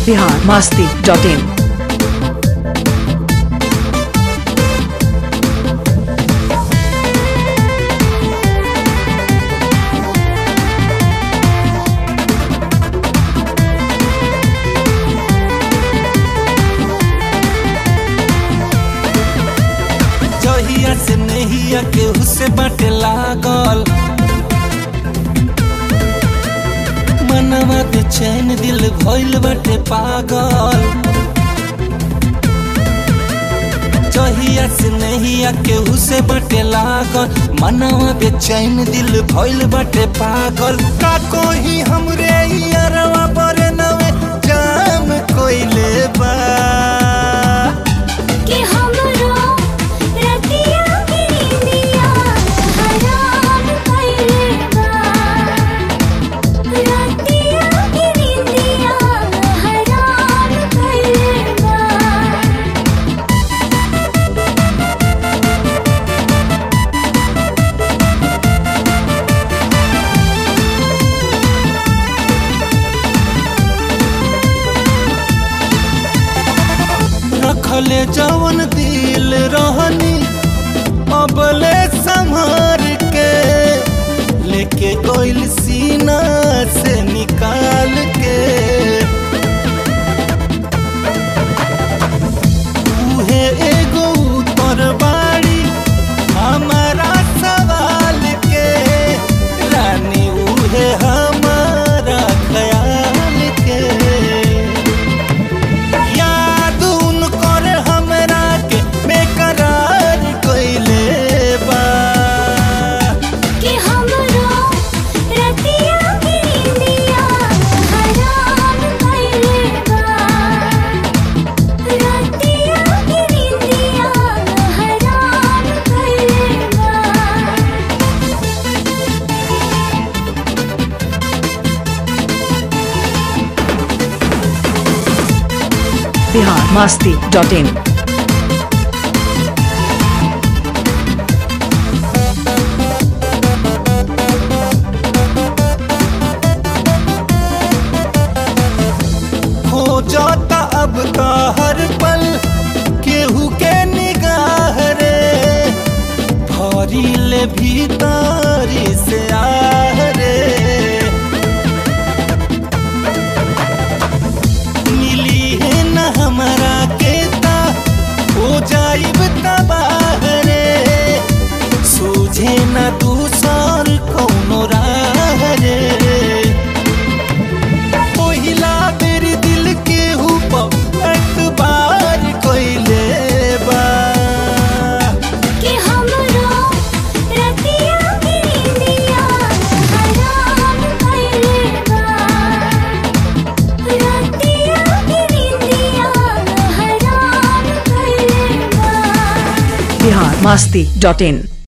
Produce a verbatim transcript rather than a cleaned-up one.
Bihar Masti dot इन। जहिया से नहिया केहू से बाटे लागल, मनवा बेचैन दिल भइल बाटे पागल। जहिया से नहिया केहू से बाटे लागल, मनवा बेचैन दिल भइल बाटे पागल। का कोई हमरे यारवा पर नवे जाम कोइले बा रखले जवन दिल रहनी अबले संभार के, लेके कोइल सीना से निकाल के। उहे एगो उतर बाड़ी हमारा सवाल के, रानी उहे हमारा ख्याल के। Bihar Masti dot in. हो जाता अब तो हर पल केहू के निगाह रे, भरी ले भीतरी से आह रे। हमरा के ता हो जाइब तबाह रे, सूझे न दूसर कौनो राह रे। पहिला बेरी दिल के ऊपर एतबार कोइले बा कि हमरो रतिया की नींदिया हराम कइले बा। रतिया बिहार मस्ती डॉट इन।